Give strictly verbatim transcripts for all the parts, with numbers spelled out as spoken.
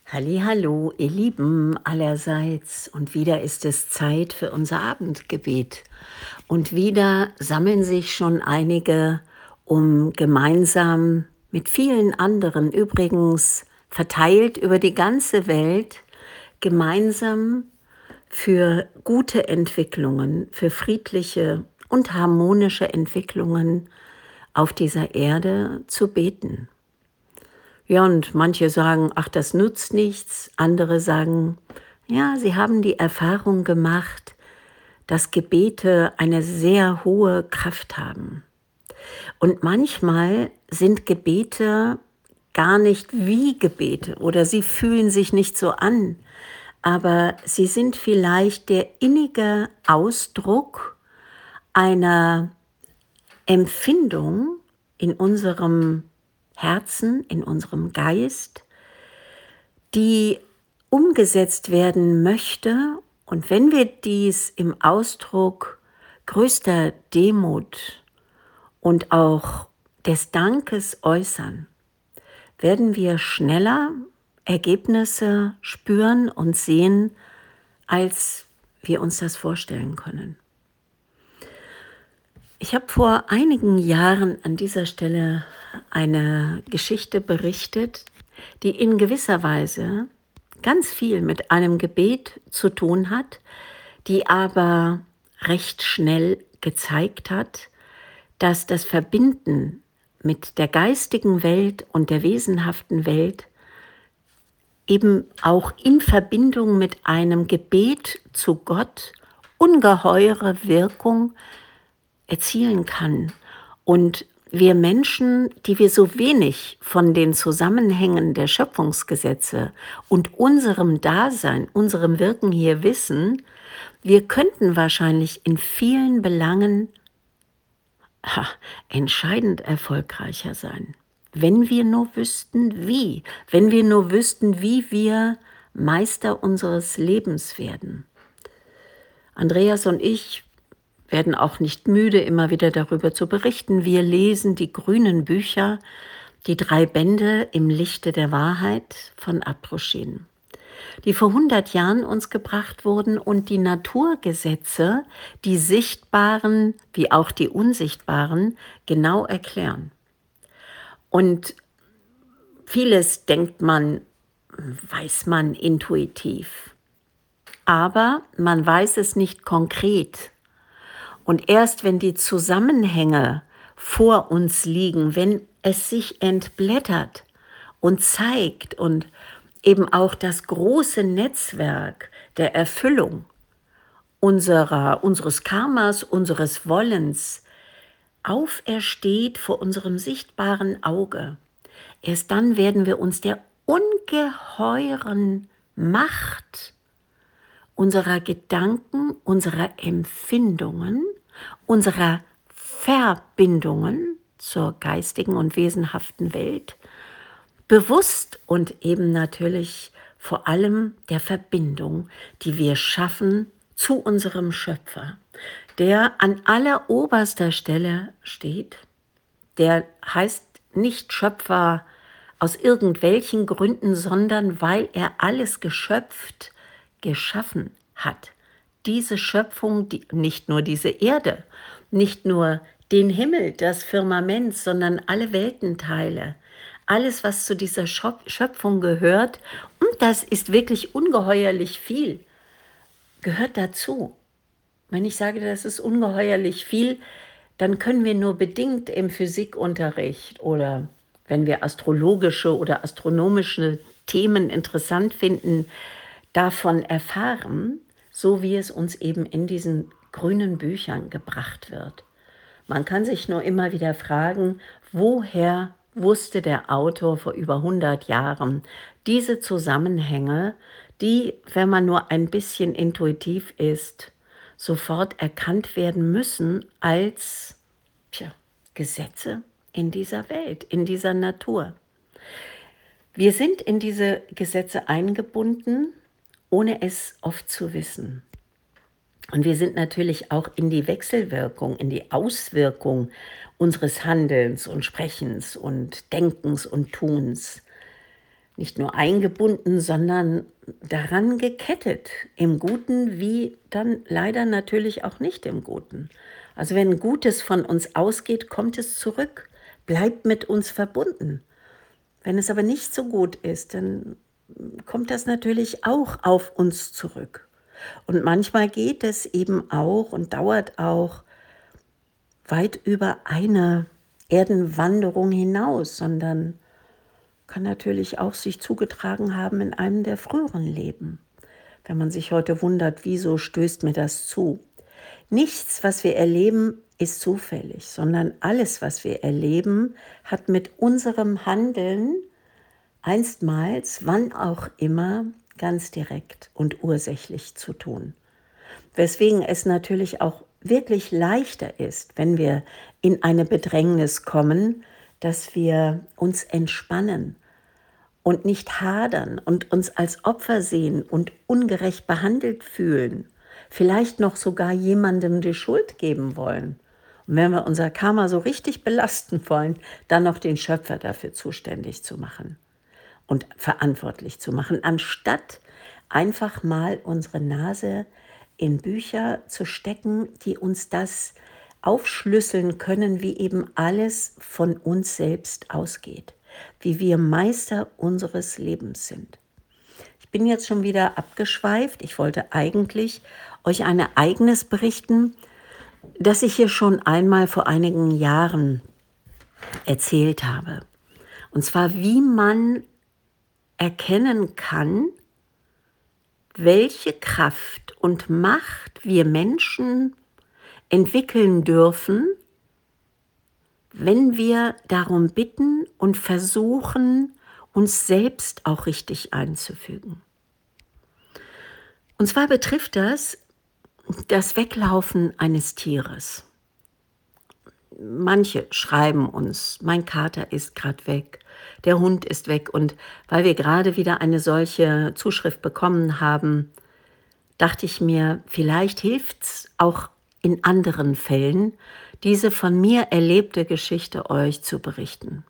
Hallihallo, ihr Lieben allerseits. Und wieder ist es Zeit für unser Abendgebet. Und wieder sammeln sich schon einige, um gemeinsam mit vielen anderen, übrigens verteilt über die ganze Welt, gemeinsam für gute Entwicklungen, für friedliche und harmonische Entwicklungen auf dieser Erde zu beten. Ja, und manche sagen, ach, das nutzt nichts. Andere sagen, ja, sie haben die Erfahrung gemacht, dass Gebete eine sehr hohe Kraft haben. Und manchmal sind Gebete gar nicht wie Gebete oder sie fühlen sich nicht so an, aber sie sind vielleicht der innige Ausdruck einer Empfindung in unserem Herzen, in unserem Geist, die umgesetzt werden möchte. Und wenn wir dies im Ausdruck größter Demut und auch des Dankes äußern, werden wir schneller Ergebnisse spüren und sehen, als wir uns das vorstellen können. Ich habe vor einigen Jahren an dieser Stelle eine Geschichte berichtet, die in gewisser Weise ganz viel mit einem Gebet zu tun hat, die aber recht schnell gezeigt hat, dass das Verbinden mit der geistigen Welt und der wesenhaften Welt eben auch in Verbindung mit einem Gebet zu Gott ungeheure Wirkung erzielen kann. Und wir Menschen, die wir so wenig von den Zusammenhängen der Schöpfungsgesetze und unserem Dasein, unserem Wirken hier wissen, wir könnten wahrscheinlich in vielen Belangen ha, entscheidend erfolgreicher sein, wenn wir nur wüssten, wie, wenn wir nur wüssten, wie wir Meister unseres Lebens werden. Andreas und ich werden auch nicht müde, immer wieder darüber zu berichten. Wir lesen die grünen Bücher, die drei Bände im Lichte der Wahrheit von Abroschin, die vor hundert Jahren uns gebracht wurden und die Naturgesetze, die sichtbaren wie auch die unsichtbaren, genau erklären. Und vieles denkt man, weiß man intuitiv, aber man weiß es nicht konkret. Und erst wenn die Zusammenhänge vor uns liegen, wenn es sich entblättert und zeigt und eben auch das große Netzwerk der Erfüllung unserer, unseres Karmas, unseres Wollens aufersteht vor unserem sichtbaren Auge, erst dann werden wir uns der ungeheuren Macht unserer Gedanken, unserer Empfindungen, unserer Verbindungen zur geistigen und wesenhaften Welt bewusst und eben natürlich vor allem der Verbindung, die wir schaffen zu unserem Schöpfer, der an alleroberster Stelle steht. Der heißt nicht Schöpfer aus irgendwelchen Gründen, sondern weil er alles geschöpft, geschaffen hat. Diese Schöpfung, die, nicht nur diese Erde, nicht nur den Himmel, das Firmament, sondern alle Weltenteile, alles, was zu dieser Schöpfung gehört, und das ist wirklich ungeheuerlich viel, gehört dazu. Wenn ich sage, das ist ungeheuerlich viel, dann können wir nur bedingt im Physikunterricht oder wenn wir astrologische oder astronomische Themen interessant finden, davon erfahren, so wie es uns eben in diesen grünen Büchern gebracht wird. Man kann sich nur immer wieder fragen, woher wusste der Autor vor über hundert Jahren diese Zusammenhänge, die, wenn man nur ein bisschen intuitiv ist, sofort erkannt werden müssen als tja, Gesetze in dieser Welt, in dieser Natur. Wir sind in diese Gesetze eingebunden, ohne es oft zu wissen. Und wir sind natürlich auch in die Wechselwirkung, in die Auswirkung unseres Handelns und Sprechens und Denkens und Tuns nicht nur eingebunden, sondern daran gekettet, im Guten wie dann leider natürlich auch nicht im Guten. Also wenn Gutes von uns ausgeht, kommt es zurück, bleibt mit uns verbunden. Wenn es aber nicht so gut ist, dann kommt das natürlich auch auf uns zurück. Und manchmal geht es eben auch und dauert auch weit über eine Erdenwanderung hinaus, sondern kann natürlich auch sich zugetragen haben in einem der früheren Leben. Wenn man sich heute wundert, wieso stößt mir das zu? Nichts, was wir erleben, ist zufällig, sondern alles, was wir erleben, hat mit unserem Handeln einstmals, wann auch immer, ganz direkt und ursächlich zu tun. Weswegen es natürlich auch wirklich leichter ist, wenn wir in eine Bedrängnis kommen, dass wir uns entspannen und nicht hadern und uns als Opfer sehen und ungerecht behandelt fühlen, vielleicht noch sogar jemandem die Schuld geben wollen. Und wenn wir unser Karma so richtig belasten wollen, dann noch den Schöpfer dafür zuständig zu machen und verantwortlich zu machen, anstatt einfach mal unsere Nase in Bücher zu stecken, die uns das aufschlüsseln können, wie eben alles von uns selbst ausgeht, wie wir Meister unseres Lebens sind. Ich bin jetzt schon wieder abgeschweift. Ich wollte eigentlich euch ein Ereignis berichten, das ich hier schon einmal vor einigen Jahren erzählt habe. Und zwar, wie man erkennen kann, welche Kraft und Macht wir Menschen entwickeln dürfen, wenn wir darum bitten und versuchen, uns selbst auch richtig einzufügen. Und zwar betrifft das das Weglaufen eines Tieres. Manche schreiben uns, mein Kater ist gerade weg, der Hund ist weg. Und weil wir gerade wieder eine solche Zuschrift bekommen haben, dachte ich mir, vielleicht hilft es auch in anderen Fällen, diese von mir erlebte Geschichte euch zu berichten.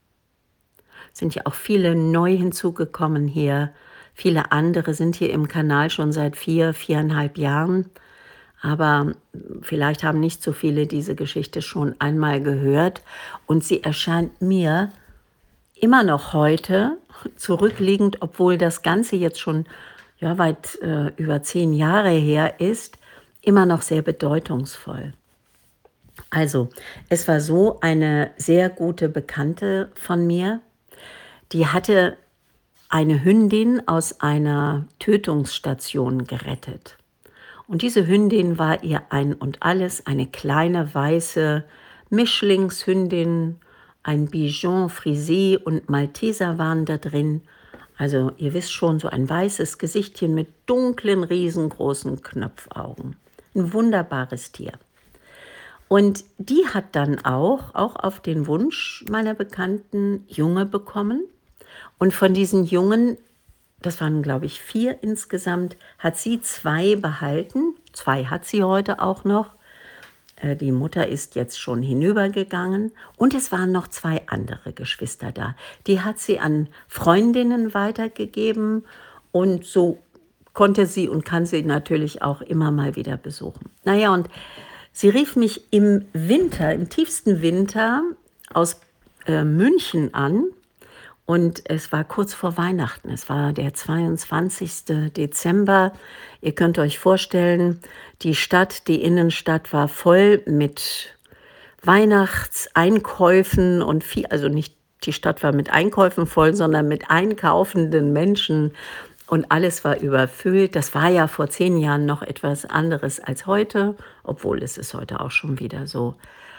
Es sind ja auch viele neu hinzugekommen hier. Viele andere sind hier im Kanal schon seit vier, viereinhalb Jahren. Aber vielleicht haben nicht so viele diese Geschichte schon einmal gehört. Und sie erscheint mir immer noch heute zurückliegend, obwohl das Ganze jetzt schon ja, weit äh, über zehn Jahre her ist, immer noch sehr bedeutungsvoll. Also, es war so, eine sehr gute Bekannte von mir, die hatte eine Hündin aus einer Tötungsstation gerettet. Und diese Hündin war ihr ein und alles, eine kleine weiße Mischlingshündin, ein Bichon Frisé und Malteser waren da drin. Also ihr wisst schon, so ein weißes Gesichtchen mit dunklen, riesengroßen Knopfaugen. Ein wunderbares Tier. Und die hat dann auch, auch auf den Wunsch meiner Bekannten, Junge bekommen. Und von diesen Jungen, das waren glaube ich vier insgesamt, hat sie zwei behalten. Zwei hat sie heute auch noch. Die Mutter ist jetzt schon hinübergegangen und es waren noch zwei andere Geschwister da. Die hat sie an Freundinnen weitergegeben und so konnte sie und kann sie natürlich auch immer mal wieder besuchen. Naja, und sie rief mich im Winter, im tiefsten Winter aus äh, München an. Und es war kurz vor Weihnachten, es war der zweiundzwanzigste Dezember. Ihr könnt euch vorstellen, die Stadt, die Innenstadt war voll mit Weihnachtseinkäufen und viel, also nicht die Stadt war mit Einkäufen voll, sondern mit einkaufenden Menschen und alles war überfüllt. Das war ja vor zehn Jahren noch etwas anderes als heute, obwohl es ist heute auch schon wieder so.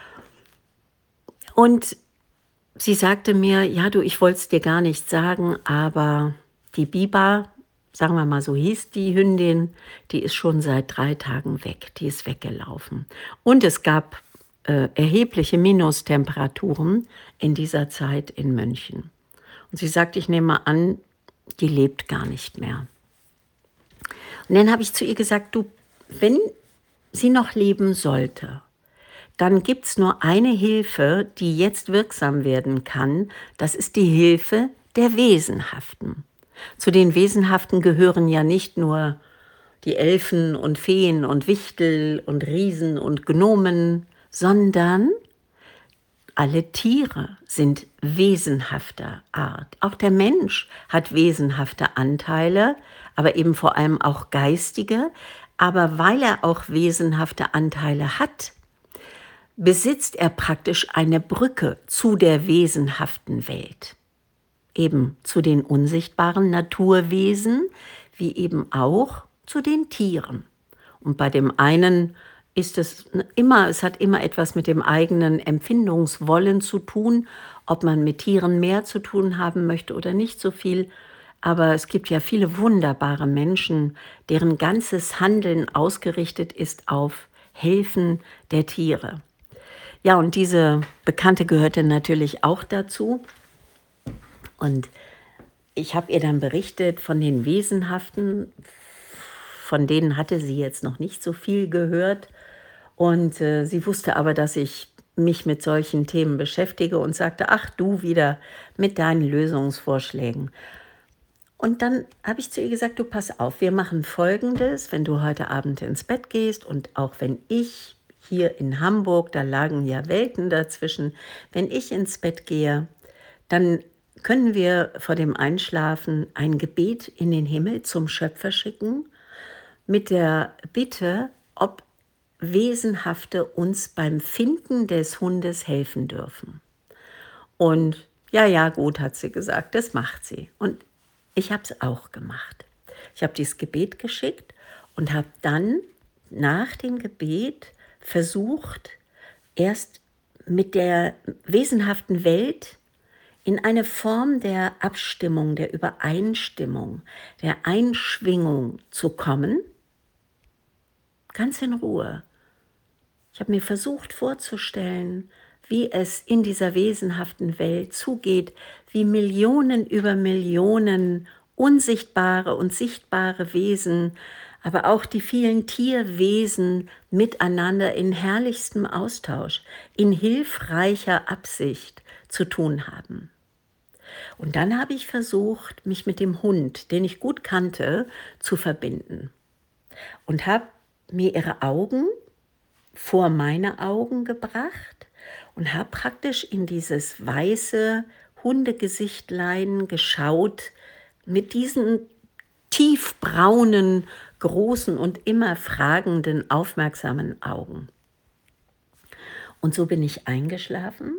Und sie sagte mir, ja du, ich wollte es dir gar nicht sagen, aber die Biba, sagen wir mal so hieß die Hündin, die ist schon seit drei Tagen weg, die ist weggelaufen. Und es gab äh, erhebliche Minustemperaturen in dieser Zeit in München. Und sie sagte, ich nehme an, die lebt gar nicht mehr. Und dann habe ich zu ihr gesagt, du, wenn sie noch leben sollte, dann gibt es nur eine Hilfe, die jetzt wirksam werden kann. Das ist die Hilfe der Wesenhaften. Zu den Wesenhaften gehören ja nicht nur die Elfen und Feen und Wichtel und Riesen und Gnomen, sondern alle Tiere sind wesenhafter Art. Auch der Mensch hat wesenhafte Anteile, aber eben vor allem auch geistige. Aber weil er auch wesenhafte Anteile hat, besitzt er praktisch eine Brücke zu der wesenhaften Welt. Eben zu den unsichtbaren Naturwesen, wie eben auch zu den Tieren. Und bei dem einen ist es immer, es hat immer etwas mit dem eigenen Empfindungswollen zu tun, ob man mit Tieren mehr zu tun haben möchte oder nicht so viel. Aber es gibt ja viele wunderbare Menschen, deren ganzes Handeln ausgerichtet ist auf Helfen der Tiere. Ja, und diese Bekannte gehörte natürlich auch dazu. Und ich habe ihr dann berichtet von den Wesenhaften, von denen hatte sie jetzt noch nicht so viel gehört. Und äh, sie wusste aber, dass ich mich mit solchen Themen beschäftige und sagte, ach du wieder mit deinen Lösungsvorschlägen. Und dann habe ich zu ihr gesagt, du pass auf, wir machen Folgendes, wenn du heute Abend ins Bett gehst und auch wenn ich hier in Hamburg, da lagen ja Welten dazwischen, wenn ich ins Bett gehe, dann können wir vor dem Einschlafen ein Gebet in den Himmel zum Schöpfer schicken, mit der Bitte, ob Wesenhafte uns beim Finden des Hundes helfen dürfen. Und ja, ja, gut, hat sie gesagt, das macht sie. Und ich habe es auch gemacht. Ich habe dieses Gebet geschickt und habe dann nach dem Gebet versucht, erst mit der wesenhaften Welt in eine Form der Abstimmung, der Übereinstimmung, der Einschwingung zu kommen, ganz in Ruhe. Ich habe mir versucht vorzustellen, wie es in dieser wesenhaften Welt zugeht, wie Millionen über Millionen unsichtbare und sichtbare Wesen, aber auch die vielen Tierwesen miteinander in herrlichstem Austausch, in hilfreicher Absicht zu tun haben. Und dann habe ich versucht, mich mit dem Hund, den ich gut kannte, zu verbinden. Und habe mir ihre Augen vor meine Augen gebracht und habe praktisch in dieses weiße Hundegesichtlein geschaut mit diesen tiefbraunen, großen und immer fragenden, aufmerksamen Augen. Und so bin ich eingeschlafen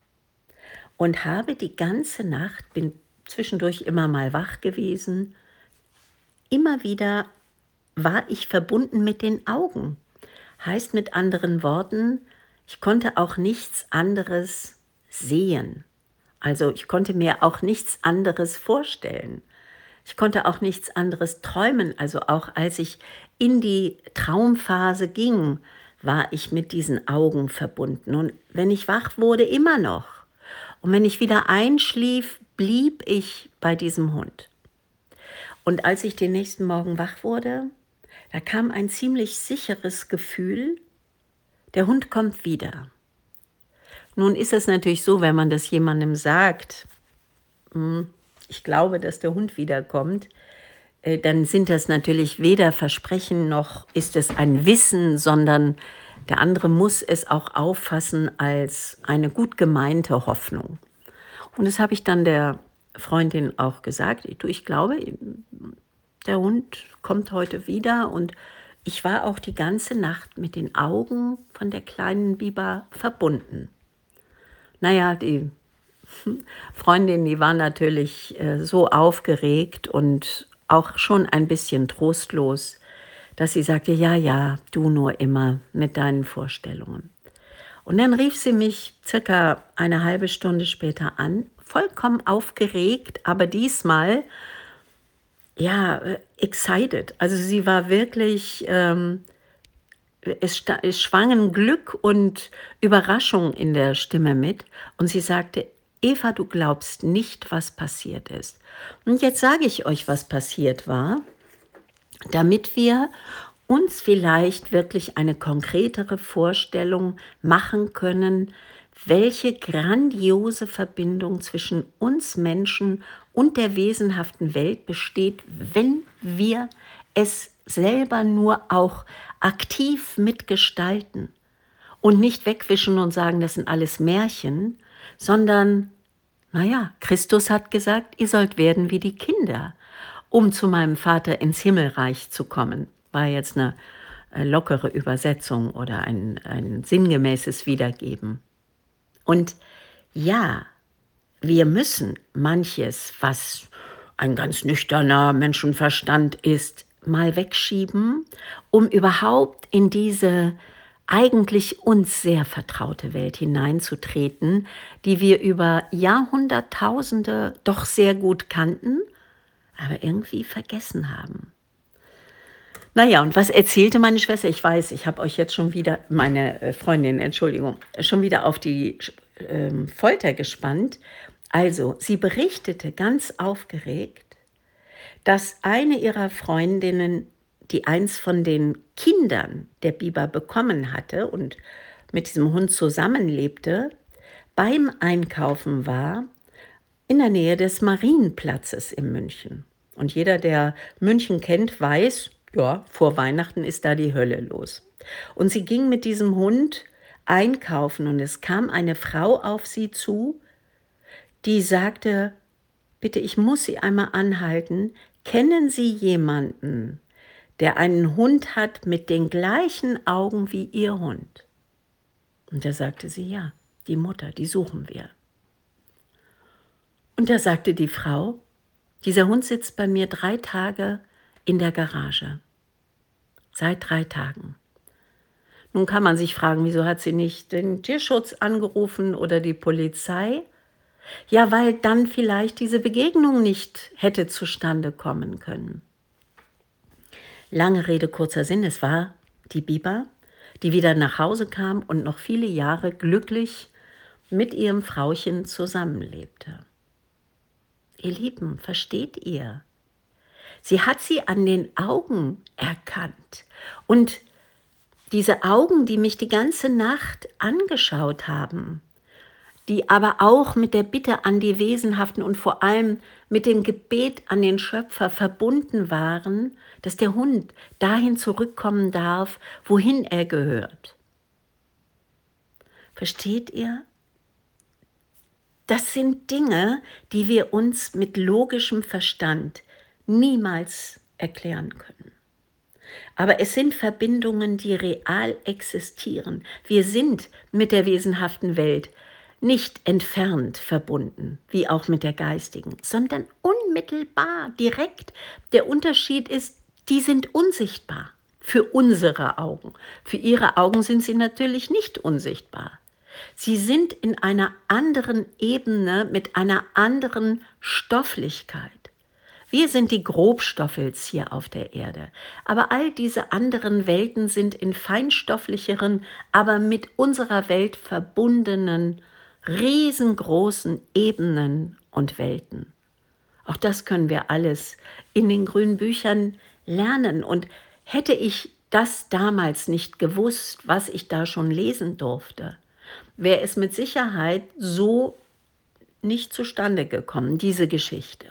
und habe die ganze Nacht, bin zwischendurch immer mal wach gewesen, immer wieder war ich verbunden mit den Augen. Heißt mit anderen Worten, ich konnte auch nichts anderes sehen. Also ich konnte mir auch nichts anderes vorstellen. Ich konnte auch nichts anderes träumen. Also auch als ich in die Traumphase ging, war ich mit diesen Augen verbunden. Und wenn ich wach wurde, immer noch. Und wenn ich wieder einschlief, blieb ich bei diesem Hund. Und als ich den nächsten Morgen wach wurde, da kam ein ziemlich sicheres Gefühl, der Hund kommt wieder. Nun ist es natürlich so, wenn man das jemandem sagt, ich glaube, dass der Hund wiederkommt, dann sind das natürlich weder Versprechen noch ist es ein Wissen, sondern der andere muss es auch auffassen als eine gut gemeinte Hoffnung. Und das habe ich dann der Freundin auch gesagt. Du, ich glaube, der Hund kommt heute wieder und ich war auch die ganze Nacht mit den Augen von der kleinen Biber verbunden. Naja, die Freundin, die war natürlich äh, so aufgeregt und auch schon ein bisschen trostlos, dass sie sagte, ja, ja, du nur immer mit deinen Vorstellungen. Und dann rief sie mich circa eine halbe Stunde später an, vollkommen aufgeregt, aber diesmal ja, excited. Also sie war wirklich, ähm, es, es schwangen Glück und Überraschung in der Stimme mit. Und sie sagte, Eva, du glaubst nicht, was passiert ist. Und jetzt sage ich euch, was passiert war, damit wir uns vielleicht wirklich eine konkretere Vorstellung machen können, welche grandiose Verbindung zwischen uns Menschen und der wesenhaften Welt besteht, wenn wir es selber nur auch aktiv mitgestalten und nicht wegwischen und sagen, das sind alles Märchen, sondern, naja, Christus hat gesagt, ihr sollt werden wie die Kinder, um zu meinem Vater ins Himmelreich zu kommen. War jetzt eine äh, lockere Übersetzung oder ein, ein sinngemäßes Wiedergeben. Und ja, wir müssen manches, was ein ganz nüchterner Menschenverstand ist, mal wegschieben, um überhaupt in diese eigentlich uns sehr vertraute Welt hineinzutreten, die wir über Jahrhunderttausende doch sehr gut kannten, aber irgendwie vergessen haben. Naja, und was erzählte meine Schwester? Ich weiß, ich habe euch jetzt schon wieder, meine äh, Freundin, Entschuldigung, schon wieder auf die ähm, Folter gespannt. Also, sie berichtete ganz aufgeregt, dass eine ihrer Freundinnen, die eins von den Kindern der Biber bekommen hatte und mit diesem Hund zusammenlebte, beim Einkaufen war in der Nähe des Marienplatzes in München. Und jeder, der München kennt, weiß, ja, vor Weihnachten ist da die Hölle los. Und sie ging mit diesem Hund einkaufen und es kam eine Frau auf sie zu, die sagte, bitte, ich muss Sie einmal anhalten, kennen Sie jemanden, der einen Hund hat mit den gleichen Augen wie Ihr Hund? Und da sagte sie, ja, die Mutter, die suchen wir. Und da sagte die Frau, dieser Hund sitzt bei mir drei Tage in der Garage. Seit drei Tagen. Nun kann man sich fragen, wieso hat sie nicht den Tierschutz angerufen oder die Polizei? Ja, weil dann vielleicht diese Begegnung nicht hätte zustande kommen können. Lange Rede, kurzer Sinn, es war die Biber, die wieder nach Hause kam und noch viele Jahre glücklich mit ihrem Frauchen zusammenlebte. Ihr Lieben, versteht ihr? Sie hat sie an den Augen erkannt. Und diese Augen, die mich die ganze Nacht angeschaut haben, die aber auch mit der Bitte an die Wesenhaften und vor allem mit dem Gebet an den Schöpfer verbunden waren, dass der Hund dahin zurückkommen darf, wohin er gehört. Versteht ihr? Das sind Dinge, die wir uns mit logischem Verstand niemals erklären können. Aber es sind Verbindungen, die real existieren. Wir sind mit der wesenhaften Welt nicht entfernt verbunden, wie auch mit der geistigen, sondern unmittelbar, direkt. Der Unterschied ist, die sind unsichtbar für unsere Augen. Für ihre Augen sind sie natürlich nicht unsichtbar. Sie sind in einer anderen Ebene mit einer anderen Stofflichkeit. Wir sind die Grobstoffels hier auf der Erde, aber all diese anderen Welten sind in feinstofflicheren, aber mit unserer Welt verbundenen, riesengroßen Ebenen und Welten. Auch das können wir alles in den grünen Büchern lernen. Und hätte ich das damals nicht gewusst, was ich da schon lesen durfte, wäre es mit Sicherheit so nicht zustande gekommen, diese Geschichte.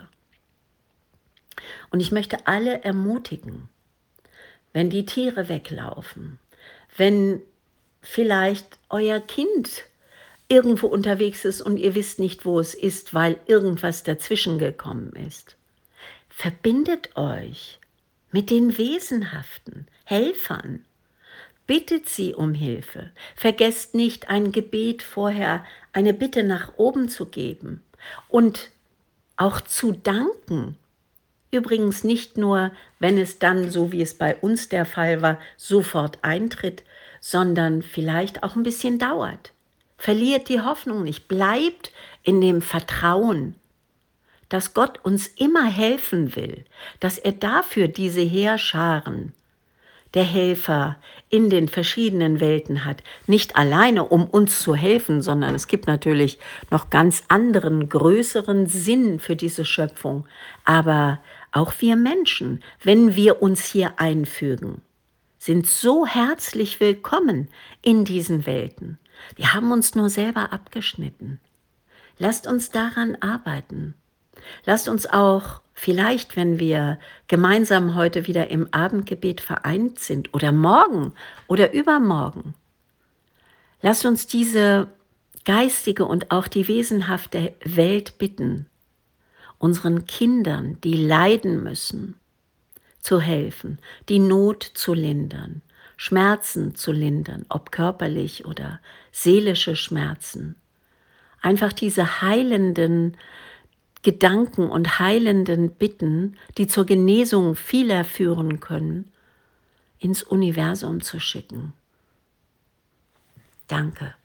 Und ich möchte alle ermutigen, wenn die Tiere weglaufen, wenn vielleicht euer Kind irgendwo unterwegs ist und ihr wisst nicht, wo es ist, weil irgendwas dazwischen gekommen ist. Verbindet euch mit den wesenhaften Helfern. Bittet sie um Hilfe. Vergesst nicht, ein Gebet vorher, eine Bitte nach oben zu geben und auch zu danken. Übrigens nicht nur, wenn es dann, so wie es bei uns der Fall war, sofort eintritt, sondern vielleicht auch ein bisschen dauert. Verliert die Hoffnung nicht, bleibt in dem Vertrauen, dass Gott uns immer helfen will, dass er dafür diese Heerscharen der Helfer in den verschiedenen Welten hat. Nicht alleine, um uns zu helfen, sondern es gibt natürlich noch ganz anderen, größeren Sinn für diese Schöpfung. Aber auch wir Menschen, wenn wir uns hier einfügen, sind so herzlich willkommen in diesen Welten. Wir haben uns nur selber abgeschnitten. Lasst uns daran arbeiten. Lasst uns auch vielleicht, wenn wir gemeinsam heute wieder im Abendgebet vereint sind oder morgen oder übermorgen, lasst uns diese geistige und auch die wesenhafte Welt bitten, unseren Kindern, die leiden müssen, zu helfen, die Not zu lindern, Schmerzen zu lindern, ob körperlich oder seelische Schmerzen. Einfach diese heilenden Gedanken und heilenden Bitten, die zur Genesung vieler führen können, ins Universum zu schicken. Danke.